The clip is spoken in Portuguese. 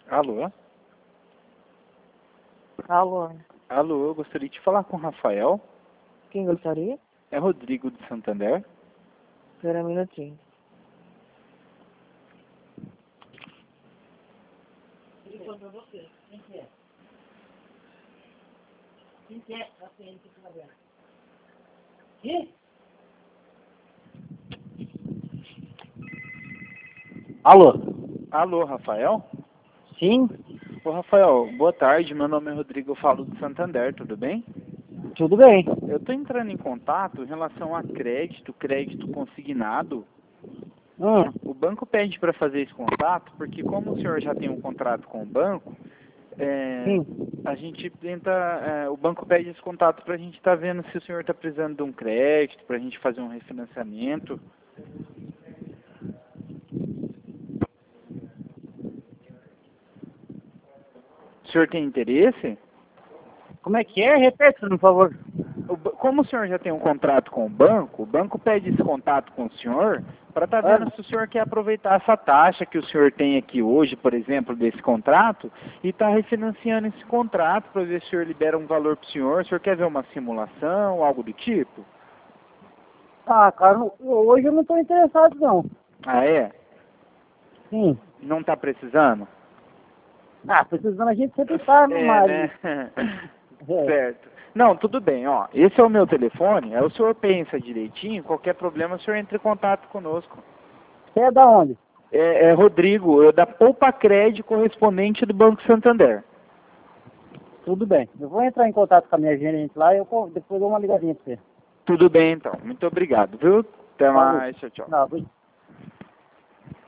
Alô? Alô, Alô, eu gostaria de falar com o Rafael. quem gostaria? É Rodrigo de Santander. Espera um minutinho. Alô? Alô, Rafael? Sim, Ô, Rafael, boa tarde. Meu nome é Rodrigo, eu falo de Santander, tudo bem? tudo bem. Eu estou entrando em contato em relação a crédito consignado. Hum, O banco pede para fazer esse contato porque como o senhor já tem um contrato com o banco, sim. a gente tenta, o banco pede esse contato para a gente estar vendo se o senhor está precisando de um crédito, para a gente fazer um refinanciamento. O senhor tem interesse? Como é que é? Repete, por favor. Como o senhor já tem um contrato com o banco pede esse contato com o senhor para estar Ah, vendo se o senhor quer aproveitar essa taxa que o senhor tem aqui hoje, por exemplo, desse contrato, e está refinanciando esse contrato para ver se o senhor libera um valor para o senhor. O senhor quer ver uma simulação, algo do tipo? cara, hoje eu não estou interessado, não. Ah, é? Sim. Não está precisando? Precisando a gente sempre tá, É, mas... né? É. Certo. Não, tudo bem, ó. Esse é o meu telefone, aí o senhor pensa direitinho, qualquer problema o senhor entra em contato conosco. Você é da onde? É Rodrigo, eu da Poupa Cred, correspondente do Banco Santander. Tudo bem. Eu vou entrar em contato com a minha gerente lá e depois dou uma ligadinha pra você. Tudo bem, então. Muito obrigado, viu? Até Falou. mais. Tchau, tchau. Não,